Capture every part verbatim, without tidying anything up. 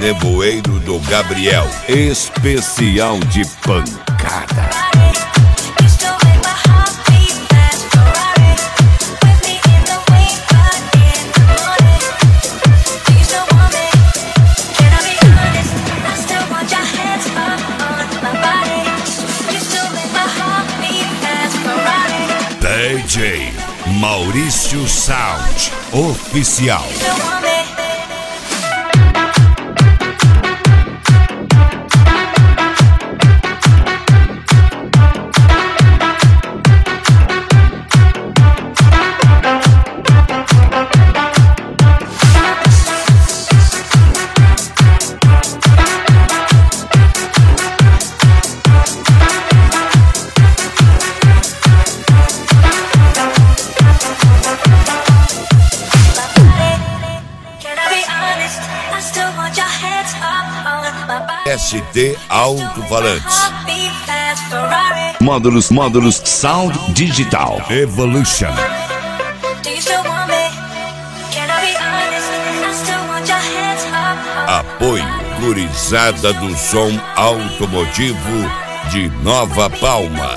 Nevoeiro do Gabriel, especial de pancada. D J Maurício Sound Oficial. S D Alto-Falantes. Módulos, módulos, Sound Digital Evolution. Apoio gurizada do som automotivo de Nova Palma.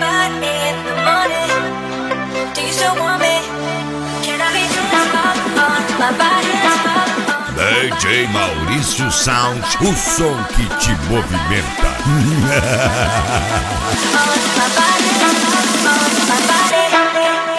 D J Maurício Sound, o som que te movimenta. My body, my body.